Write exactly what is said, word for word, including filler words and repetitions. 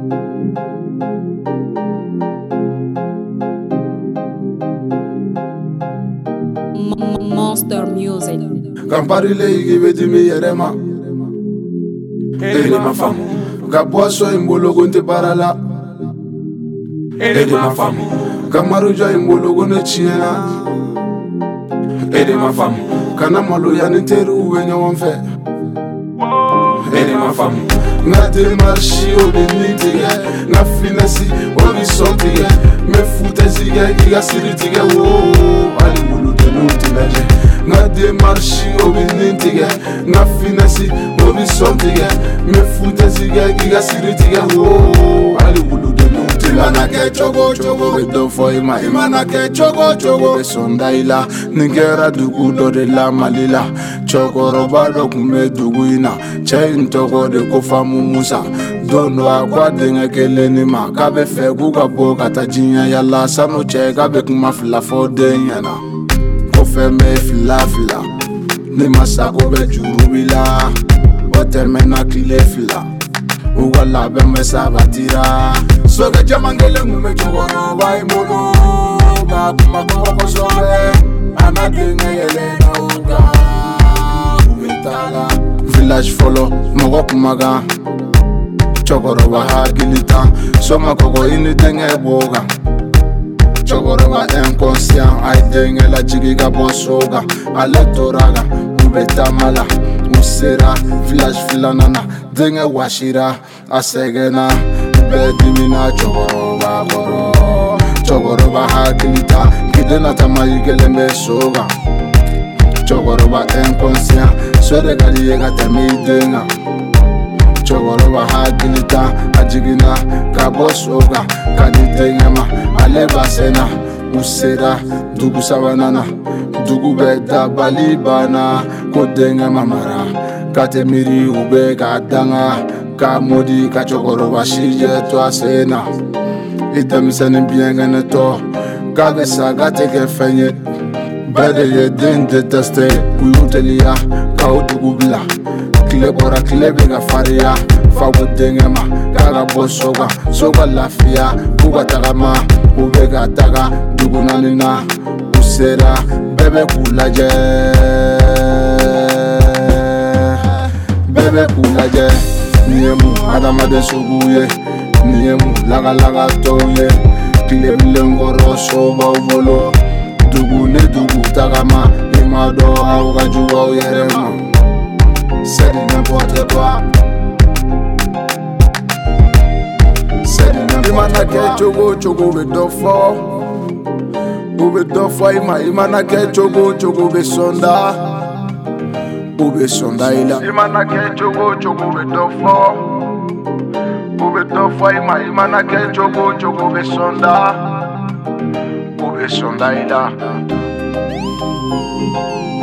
Monster Music. Campari lei che vedi mi erema Ede ma famu Gabuaso imbolo gonte parala Ede ma famu Kamaruja imbolo gone chiena Ede ma famu Kana malu ya ninteru wenye wamfe Ede ma famu Ngate marshi obi nitige Nga finesi obi sontige Me fute zige giga siri tige Woo Ali mulu tenu tilaje Ngate marshi obi nitige Nga finesi obi sontige Me fute zige giga siri tige Woo Ali mulu tenu tilaje Imana ke chogo chogo We do for ima Imana ke chogo chogo We sonda ila Ningera dugu do de la malila Chogo roba do kume dugu ina Che intoko de kofa mumusa Dono akwa denga kele ni ma Kabe fe guga po kata jinya yala Sano che kabe kuma fila fo denya na Kofe me fila fila Ni masako be jurubila Oterme na kile fila Uga labe me sabatira Soge jamangele ngume chogoro Wai mono Ba kuma kwa kwa sobe Ana denga yele na uga Umetala Village follow Mogo kumaga Chokoroba hakilita Soma koko ini denge boga Chokoroba inconscient Ay denge la jigiga bosoga Aletoraga Ubeta mala Usera Village filanana Denge washira Asegena Bedimina Chokoroba koro Chokoroba hakilita Kidena tamayigele mesoga Chokoroba inconscient Sore gali yega temi denga Chokoroba hagilita Ajigina Kabosoga Kadi dengema Aleba sena Usera Dugu sabanana Dugu beda balibana Ko dengema mara Kate miri ube kadanga Ka modi ka chokoroba shije to asena Item sene biengene to Kage saga teke fenye Bede ye den deteste Kuyutelia Kao dugu bila Kile bora kile bega faria Fawo dengema Kaga bosoga Soga lafia Kuga tagama Ubega taga Dugu nanina Usera Bebe kulaje Bebe kulaje Niemu Adamade suguye Niemu Laga laga toye Kile bilengoro soba uvolo Dugu ne dugu tagama Imado Auga juwa uyerema C'est du n'importe quoi C'est du n'importe quoi Imana ke chogo chogo be dofo Ube dofo ima Imana ke chogo chogo be sonda Ube sonda ila Imana ke chogo chogo be dofo Ube dofo ima Imana ke chogo chogo be sonda Ube sonda ila